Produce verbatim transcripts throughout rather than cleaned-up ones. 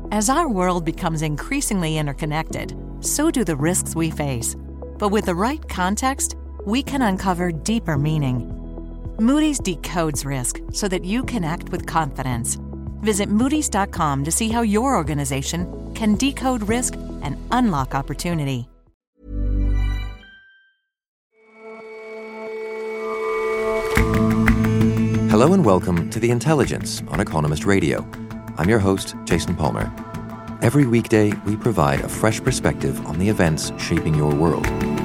As our world becomes increasingly interconnected, so do the risks we face. But with the right context, we can uncover deeper meaning. Moody's decodes risk so that you can act with confidence. Visit Moody's dot com to see how your organization can decode risk and unlock opportunity. Hello and welcome to The Intelligence on Economist Radio. I'm your host, Jason Palmer. Every weekday, we provide a fresh perspective on the events shaping your world.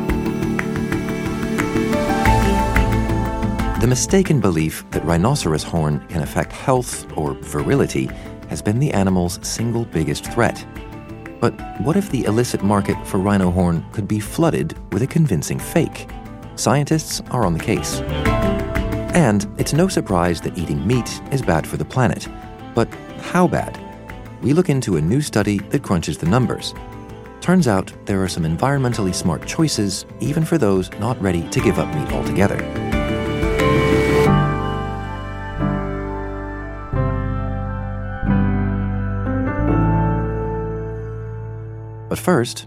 The mistaken belief that rhinoceros horn can affect health or virility has been the animal's single biggest threat. But what if the illicit market for rhino horn could be flooded with a convincing fake? Scientists are on the case. And it's no surprise that eating meat is bad for the planet. But how bad? We look into a new study that crunches the numbers. Turns out there are some environmentally smart choices, even for those not ready to give up meat altogether. But first,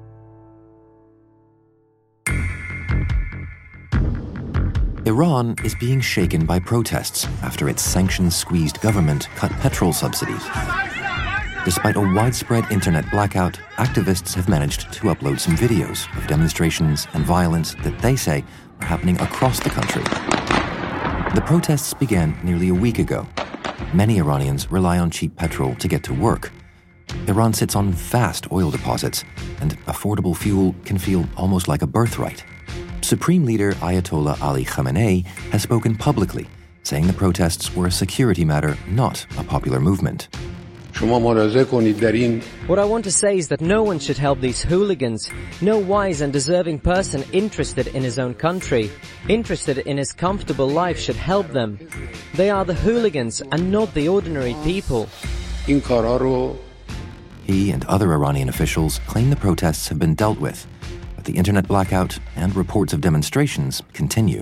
Iran is being shaken by protests after its sanctions-squeezed government cut petrol subsidies. Despite a widespread internet blackout, activists have managed to upload some videos of demonstrations and violence that they say are happening across the country. The protests began nearly a week ago. Many Iranians rely on cheap petrol to get to work. Iran sits on vast oil deposits, and affordable fuel can feel almost like a birthright. Supreme Leader Ayatollah Ali Khamenei has spoken publicly, saying the protests were a security matter, not a popular movement. What I want to say is that no one should help these hooligans. No wise and deserving person interested in his own country, interested in his comfortable life should help them. They are the hooligans and not the ordinary people. He and other Iranian officials claim the protests have been dealt with, but the internet blackout and reports of demonstrations continue.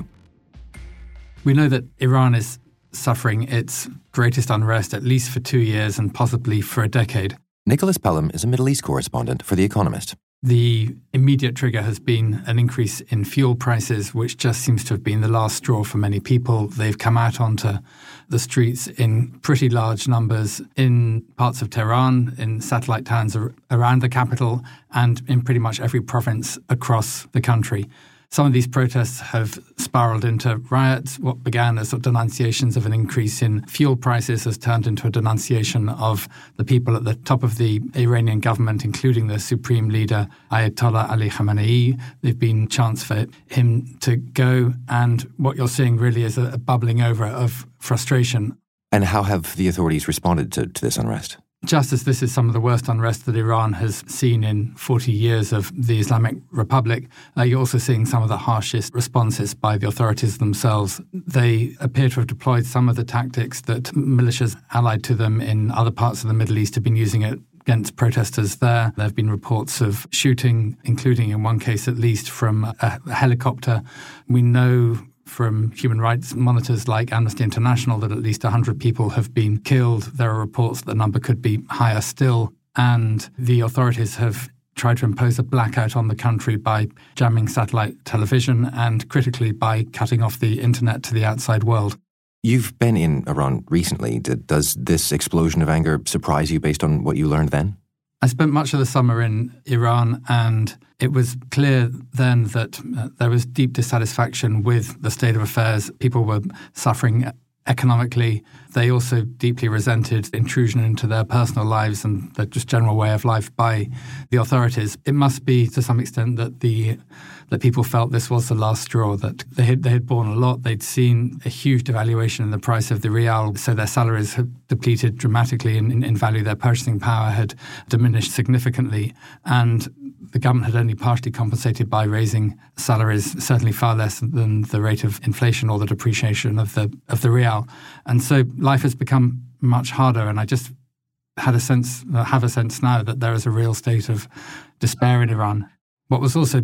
We know that Iran is suffering its greatest unrest at least for two years and possibly for a decade. Nicholas Pelham is a Middle East correspondent for The Economist. The immediate trigger has been an increase in fuel prices, which just seems to have been the last straw for many people. They've come out onto the streets in pretty large numbers in parts of Tehran, in satellite towns around the capital, and in pretty much every province across the country. Some of these protests have spiraled into riots. What began as denunciations of an increase in fuel prices has turned into a denunciation of the people at the top of the Iranian government, including the supreme leader, Ayatollah Ali Khamenei. There've been chants for him to go. And what you're seeing really is a bubbling over of frustration. And how have the authorities responded to, to this unrest? Just as this is some of the worst unrest that Iran has seen in forty years of the Islamic Republic, uh, you're also seeing some of the harshest responses by the authorities themselves. They appear to have deployed some of the tactics that militias allied to them in other parts of the Middle East have been using it against protesters there. There have been reports of shooting, including in one case at least from a helicopter. We know from human rights monitors like Amnesty International that at least one hundred people have been killed. There are reports that the number could be higher still. And the authorities have tried to impose a blackout on the country by jamming satellite television and, critically, by cutting off the internet to the outside world. You've been in Iran recently. Does this explosion of anger surprise you based on what you learned then? I spent much of the summer in Iran, and it was clear then that uh, there was deep dissatisfaction with the state of affairs. People were suffering economically. They also deeply resented intrusion into their personal lives and the just general way of life by the authorities. It must be, to some extent, that the that people felt this was the last straw, that they had, they had borne a lot. They'd seen a huge devaluation in the price of the rial, so their salaries had depleted dramatically in, in, in value. Their purchasing power had diminished significantly, and the government had only partially compensated by raising salaries, certainly far less than the rate of inflation or the depreciation of the of the rial. And so life has become much harder, and I just had a sense, have a sense now that there is a real state of despair in Iran. What was also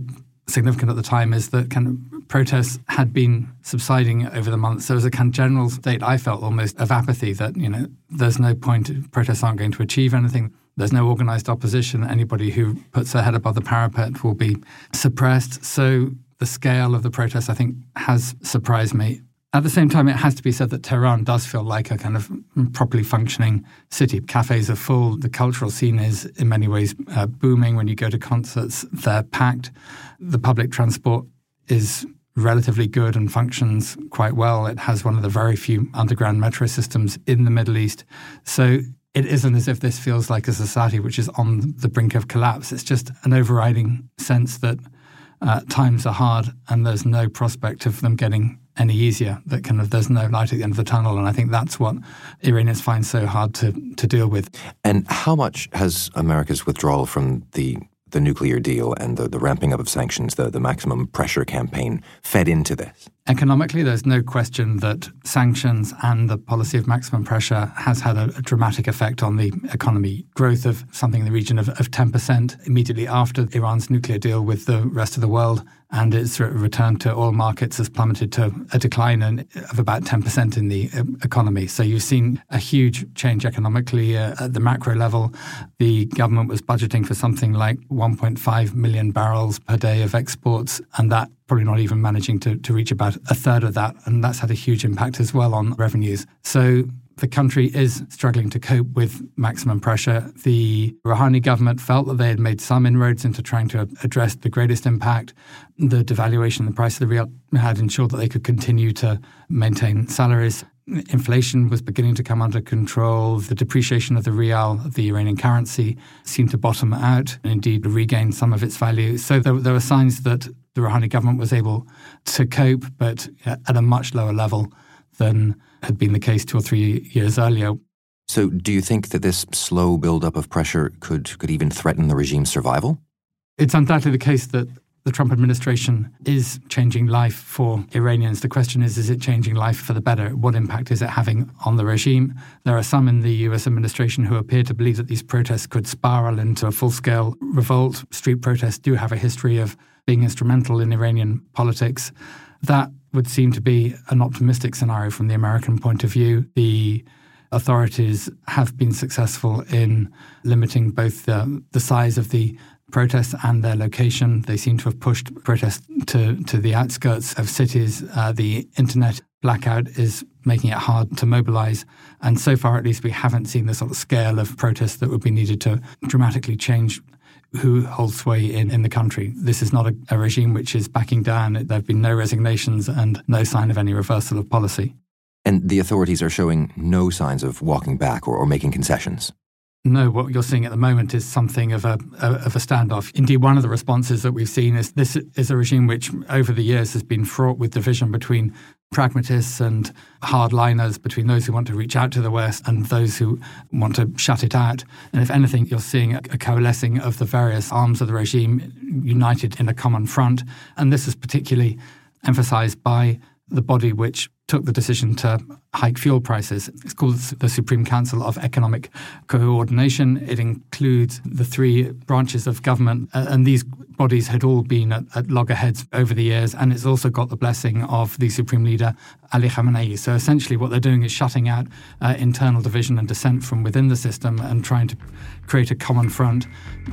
significant at the time is that kind of protests had been subsiding over the months. There was a kind of general state, I felt, almost of apathy that, you know, there's no point, protests aren't going to achieve anything. There's no organised opposition. Anybody who puts their head above the parapet will be suppressed. So the scale of the protests, I think, has surprised me. At the same time, it has to be said that Tehran does feel like a kind of properly functioning city. Cafes are full. The cultural scene is in many ways uh, booming. When you go to concerts, they're packed. The public transport is relatively good and functions quite well. It has one of the very few underground metro systems in the Middle East. So it isn't as if this feels like a society which is on the brink of collapse. It's just an overriding sense that uh, times are hard and there's no prospect of them getting any easier, that kind of there's no light at the end of the tunnel. And I think that's what Iranians find so hard to, to deal with. And how much has America's withdrawal from the the nuclear deal and the, the ramping up of sanctions, the, the maximum pressure campaign, fed into this? Economically, there's no question that sanctions and the policy of maximum pressure has had a, a dramatic effect on the economy. Growth of something in the region of, of ten percent immediately after Iran's nuclear deal with the rest of the world, and its return to oil markets has plummeted to a decline in, of about ten percent in the economy. So you've seen a huge change economically uh, at the macro level. The government was budgeting for something like one point five million barrels per day of exports, and that probably not even managing to, to reach about a third of that. And that's had a huge impact as well on revenues. So the country is struggling to cope with maximum pressure. The Rouhani government felt that they had made some inroads into trying to address the greatest impact. The devaluation, the price of the rial had ensured that they could continue to maintain salaries. Inflation was beginning to come under control. The depreciation of the rial, the Iranian currency, seemed to bottom out and indeed regain some of its value. So there, there were signs that the Rouhani government was able to cope, but at a much lower level than had been the case two or three years earlier. So do you think that this slow build-up of pressure could, could even threaten the regime's survival? It's undoubtedly the case that the Trump administration is changing life for Iranians. The question is, is it changing life for the better? What impact is it having on the regime? There are some in the U S administration who appear to believe that these protests could spiral into a full-scale revolt. Street protests do have a history of being instrumental in Iranian politics. That would seem to be an optimistic scenario from the American point of view. The authorities have been successful in limiting both the, the size of the protests and their location. They seem to have pushed protests to, to the outskirts of cities. Uh, the internet blackout is making it hard to mobilize. And so far, at least, we haven't seen the sort of scale of protests that would be needed to dramatically change who holds sway in, in the country. This is not a, a regime which is backing down. There have been no resignations and no sign of any reversal of policy. And the authorities are showing no signs of walking back or, or making concessions? No, what you're seeing at the moment is something of a, a of a standoff. Indeed, one of the responses that we've seen is this is a regime which over the years has been fraught with division between pragmatists and hardliners, between those who want to reach out to the West and those who want to shut it out. And if anything, you're seeing a, a coalescing of the various arms of the regime united in a common front. And this is particularly emphasized by the body which took the decision to hike fuel prices. It's called the Supreme Council of Economic Coordination. It includes the three branches of government, and these bodies had all been at, at loggerheads over the years, and it's also got the blessing of the Supreme Leader, Ali Khamenei. So essentially what they're doing is shutting out uh, internal division and dissent from within the system and trying to create a common front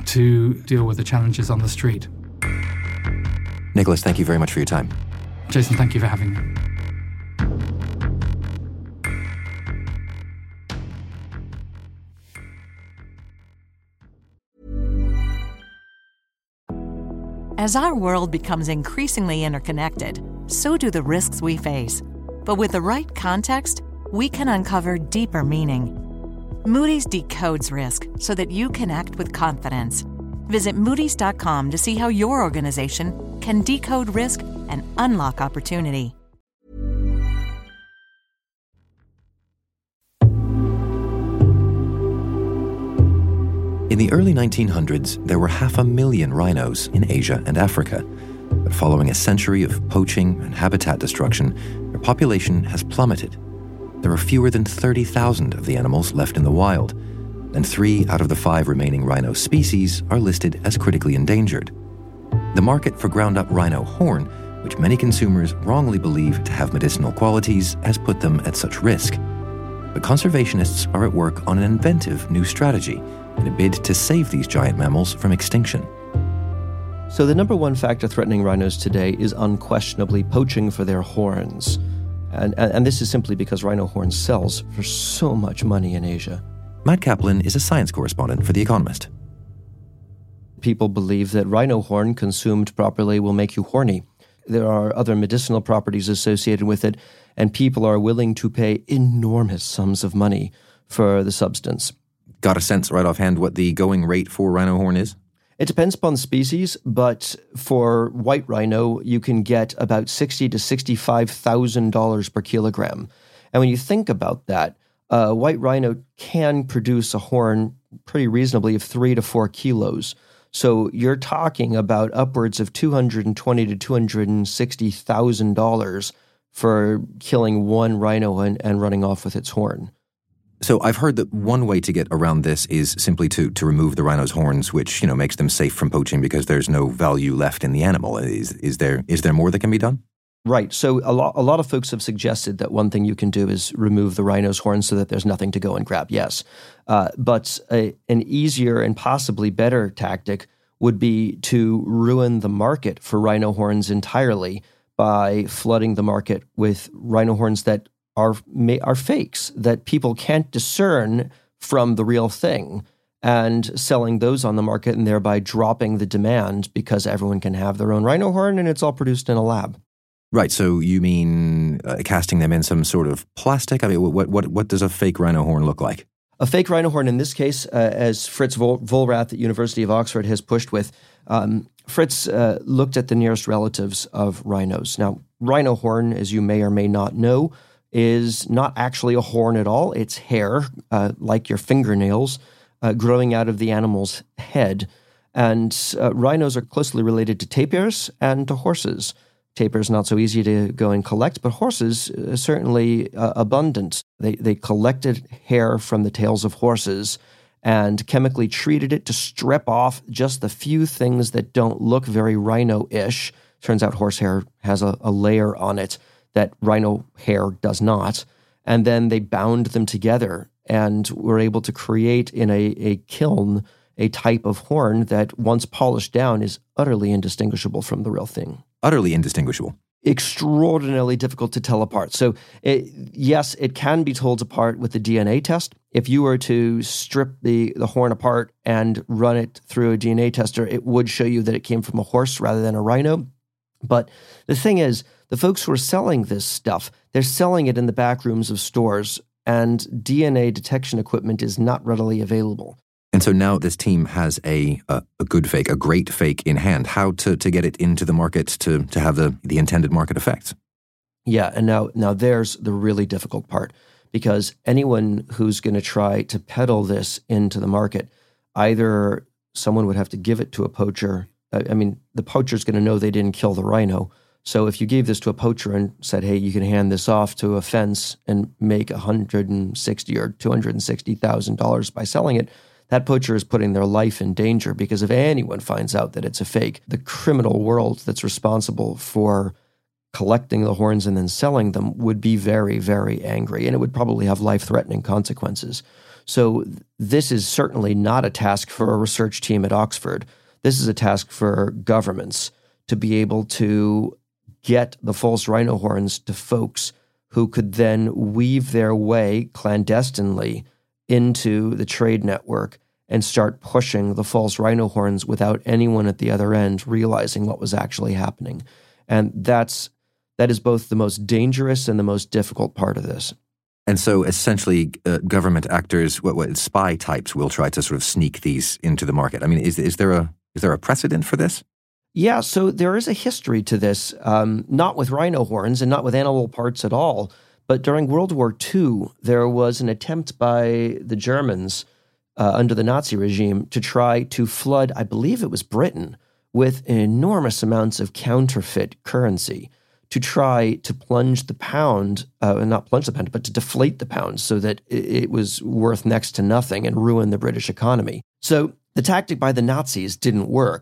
to deal with the challenges on the street. Nicholas, thank you very much for your time. Jason, thank you for having me. As our world becomes increasingly interconnected, so do the risks we face. But with the right context, we can uncover deeper meaning. Moody's decodes risk so that you can act with confidence. Visit Moody's dot com to see how your organization can decode risk and unlock opportunity. In the early nineteen hundreds, there were half a million rhinos in Asia and Africa. But following a century of poaching and habitat destruction, their population has plummeted. There are fewer than thirty thousand of the animals left in the wild, and three out of the five remaining rhino species are listed as critically endangered. The market for ground-up rhino horn, which many consumers wrongly believe to have medicinal qualities, has put them at such risk. But conservationists are at work on an inventive new strategy in a bid to save these giant mammals from extinction. So the number one factor threatening rhinos today is unquestionably poaching for their horns. And, and, and this is simply because rhino horn sells for so much money in Asia. Matt Kaplan is a science correspondent for The Economist. People believe that rhino horn consumed properly will make you horny. There are other medicinal properties associated with it, and people are willing to pay enormous sums of money for the substance. Got a sense right offhand what the going rate for rhino horn is? It depends upon the species, but for white rhino, you can get about sixty thousand to sixty-five thousand dollars per kilogram. And when you think about that, a white rhino can produce a horn pretty reasonably of three to four kilos. So you're talking about upwards of two hundred twenty thousand to two hundred sixty thousand dollars for killing one rhino and, and running off with its horn. So I've heard that one way to get around this is simply to, to remove the rhino's horns, which, you know, makes them safe from poaching because there's no value left in the animal. Is is there is there more that can be done? Right. So a lot, a lot of folks have suggested that one thing you can do is remove the rhino's horns so that there's nothing to go and grab. Yes. Uh, but a, an easier and possibly better tactic would be to ruin the market for rhino horns entirely by flooding the market with rhino horns that are are fakes, that people can't discern from the real thing, and selling those on the market and thereby dropping the demand because everyone can have their own rhino horn and it's all produced in a lab. Right. So you mean uh, casting them in some sort of plastic? I mean, what what what does a fake rhino horn look like? A fake rhino horn in this case, uh, as Fritz Vol- Vollrath at University of Oxford has pushed with, um, Fritz uh, looked at the nearest relatives of rhinos. Now, rhino horn, as you may or may not know, is not actually a horn at all. It's hair, uh, like your fingernails, uh, growing out of the animal's head. And uh, rhinos are closely related to tapirs and to horses. Tapirs not so easy to go and collect, but horses uh, certainly uh, abundant. They they collected hair from the tails of horses and chemically treated it to strip off just the few things that don't look very rhino-ish. Turns out horsehair has a, a layer on it that rhino hair does not. And then they bound them together and were able to create in a, a kiln a type of horn that, once polished down, is utterly indistinguishable from the real thing. Utterly indistinguishable. Extraordinarily difficult to tell apart. So, it, yes, it can be told apart with the D N A test. If you were to strip the, the horn apart and run it through a D N A tester, it would show you that it came from a horse rather than a rhino. But the thing is, the folks who are selling this stuff, they're selling it in the back rooms of stores, and D N A detection equipment is not readily available. And so now this team has a a, a good fake, a great fake in hand. How to, to get it into the market to, to have the, the intended market effects? Yeah, and now now there's the really difficult part, because anyone who's going to try to peddle this into the market, either someone would have to give it to a poacher. I mean, the poacher's going to know they didn't kill the rhino. So if you gave this to a poacher and said, hey, you can hand this off to a fence and make one hundred sixty thousand dollars or two hundred sixty thousand dollars by selling it, that poacher is putting their life in danger, because if anyone finds out that it's a fake, the criminal world that's responsible for collecting the horns and then selling them would be very, very angry, and it would probably have life-threatening consequences. So this is certainly not a task for a research team at Oxford. This is a task for governments to be able to get the false rhino horns to folks who could then weave their way clandestinely into the trade network and start pushing the false rhino horns without anyone at the other end realizing what was actually happening. And that's that is both the most dangerous and the most difficult part of this. And so essentially uh, government actors, what, what spy types will try to sort of sneak these into the market. I mean, is is there a is there a precedent for this? Yeah, so there is a history to this, um, not with rhino horns and not with animal parts at all. But during World War Two, there was an attempt by the Germans uh, under the Nazi regime to try to flood, I believe it was Britain, with enormous amounts of counterfeit currency to try to plunge the pound, uh, not plunge the pound, but to deflate the pound so that it was worth next to nothing and ruin the British economy. So the tactic by the Nazis didn't work.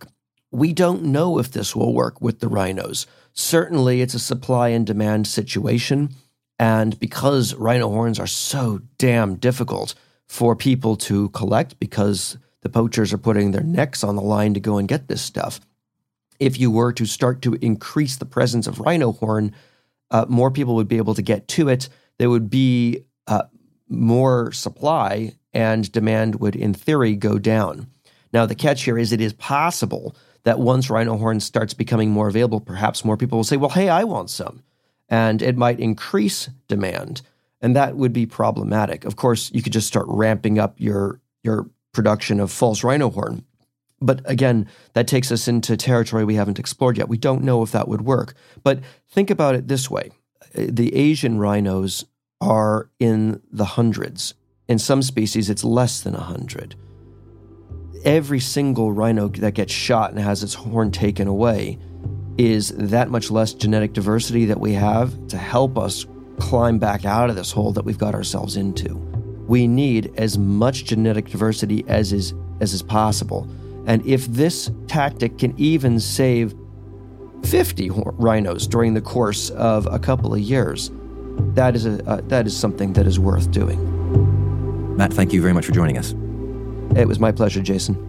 we don't know if this will work with the rhinos. Certainly, it's a supply and demand situation. And because rhino horns are so damn difficult for people to collect because the poachers are putting their necks on the line to go and get this stuff, if you were to start to increase the presence of rhino horn, uh, more people would be able to get to it. There would be uh, more supply and demand would, in theory, go down. Now, the catch here is it is possible that once rhino horn starts becoming more available, perhaps more people will say, well, hey, I want some. And it might increase demand, and that would be problematic. Of course, you could just start ramping up your your production of false rhino horn. But again, that takes us into territory we haven't explored yet. We don't know if that would work. But think about it this way. The Asian rhinos are in the hundreds. In some species, it's less than one hundred. Every single rhino that gets shot and has its horn taken away is that much less genetic diversity that we have to help us climb back out of this hole that we've got ourselves into. We need as much genetic diversity as is as is possible. And if this tactic can even save fifty rhinos during the course of a couple of years, that is a uh, that is something that is worth doing. Matt, thank you very much for joining us. It was my pleasure, Jason.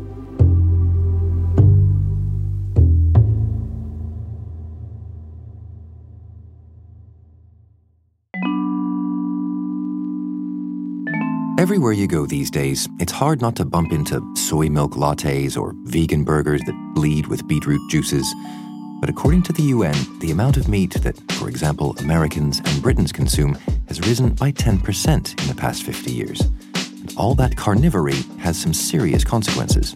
Everywhere you go these days, it's hard not to bump into soy milk lattes or vegan burgers that bleed with beetroot juices. But according to the U N, the amount of meat that, for example, Americans and Britons consume has risen by ten percent in the past fifty years. And all that carnivory has some serious consequences.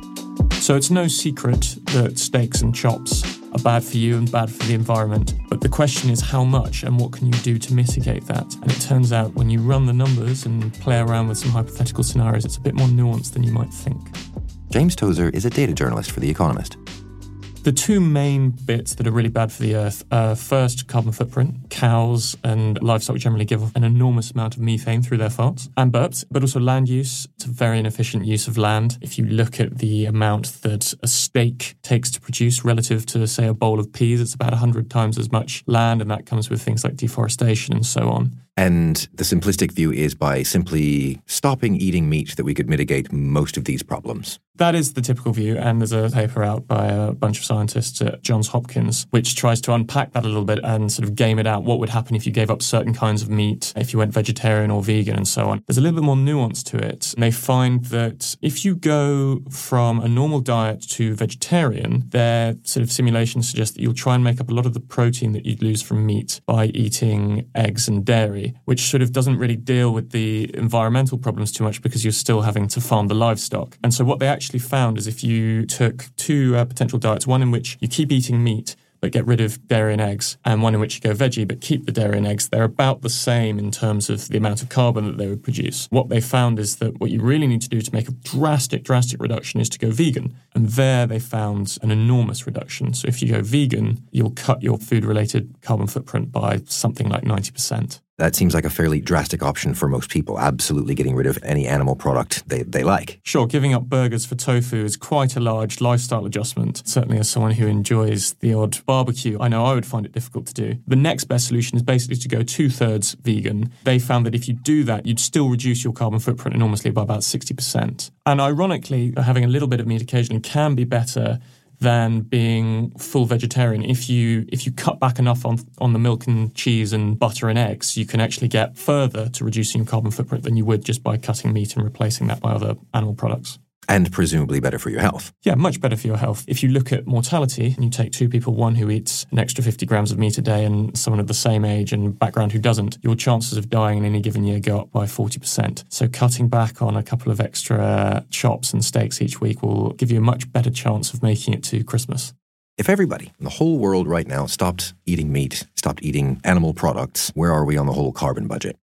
So it's no secret that steaks and chops are bad for you and bad for the environment. But the question is how much and what can you do to mitigate that? And it turns out when you run the numbers and play around with some hypothetical scenarios, it's a bit more nuanced than you might think. James Tozer is a data journalist for The Economist. The two main bits that are really bad for the earth are first, carbon footprint. Cows and livestock generally give off an enormous amount of methane through their farts and burps, but also land use. It's a very inefficient use of land. If you look at the amount that a steak takes to produce relative to, say, a bowl of peas, it's about one hundred times as much land, and that comes with things like deforestation and so on. And the simplistic view is by simply stopping eating meat that we could mitigate most of these problems. That is the typical view, and there's a paper out by a bunch of scientists at Johns Hopkins which tries to unpack that a little bit and sort of game it out. What would happen if you gave up certain kinds of meat, if you went vegetarian or vegan and so on? There's a little bit more nuance to it. And they find that if you go from a normal diet to vegetarian, their sort of simulations suggest that you'll try and make up a lot of the protein that you'd lose from meat by eating eggs and dairy, which sort of doesn't really deal with the environmental problems too much because you're still having to farm the livestock. And so what they actually found is if you took two uh, potential diets, one in which you keep eating meat but get rid of dairy and eggs, and one in which you go veggie but keep the dairy and eggs, they're about the same in terms of the amount of carbon that they would produce. What they found is that what you really need to do to make a drastic, drastic reduction is to go vegan. And there they found an enormous reduction. So if you go vegan, you'll cut your food-related carbon footprint by something like ninety percent. That seems like a fairly drastic option for most people, absolutely getting rid of any animal product they, they like. Sure, giving up burgers for tofu is quite a large lifestyle adjustment. Certainly as someone who enjoys the odd barbecue, I know I would find it difficult to do. The next best solution is basically to go two-thirds vegan. They found that if you do that, you'd still reduce your carbon footprint enormously by about sixty percent. And ironically, having a little bit of meat occasionally can be better than being full vegetarian. If you if you cut back enough on on the milk and cheese and butter and eggs, you can actually get further to reducing your carbon footprint than you would just by cutting meat and replacing that by other animal products. And presumably better for your health. Yeah, much better for your health. If you look at mortality and you take two people, one who eats an extra fifty grams of meat a day and someone of the same age and background who doesn't, your chances of dying in any given year go up by forty percent. So cutting back on a couple of extra chops and steaks each week will give you a much better chance of making it to Christmas. If everybody in the whole world right now stopped eating meat, stopped eating animal products, where are we on the whole carbon budget?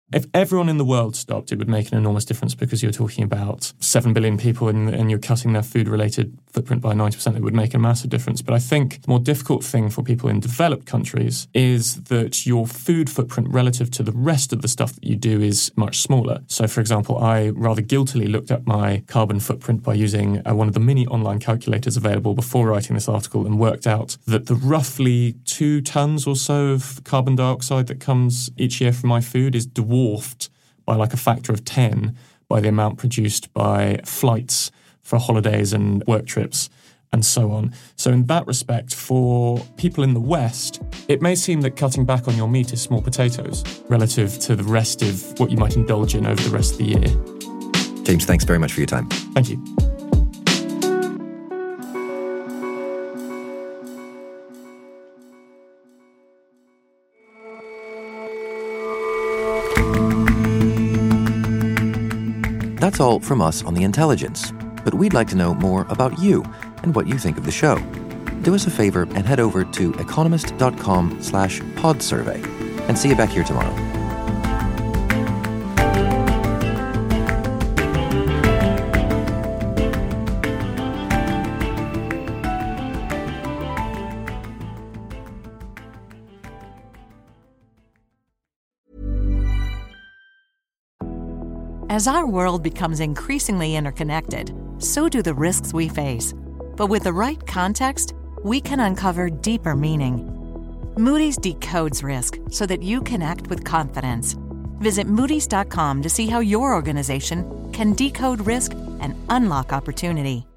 If everyone in the world stopped, it would make an enormous difference because you're talking about seven billion people and, and you're cutting their food-related footprint by ninety percent. It would make a massive difference. But I think the more difficult thing for people in developed countries is that your food footprint relative to the rest of the stuff that you do is much smaller. So, for example, I rather guiltily looked at my carbon footprint by using uh, one of the mini online calculators available before writing this article and worked out that the roughly two tons or so of carbon dioxide that comes each year from my food is dwarfed dwarfed by like a factor of ten by the amount produced by flights for holidays and work trips and so on. So in that respect, for people in the West, it may seem that cutting back on your meat is small potatoes relative to the rest of what you might indulge in over the rest of the year. James, thanks very much for your time. Thank you. That's all from us on The Intelligence, but we'd like to know more about you and what you think of the show. Do us a favor and head over to economist.com slash pod survey and see you back here tomorrow. As our world becomes increasingly interconnected, so do the risks we face. But with the right context, we can uncover deeper meaning. Moody's decodes risk so that you can act with confidence. Visit Moody's dot com to see how your organization can decode risk and unlock opportunity.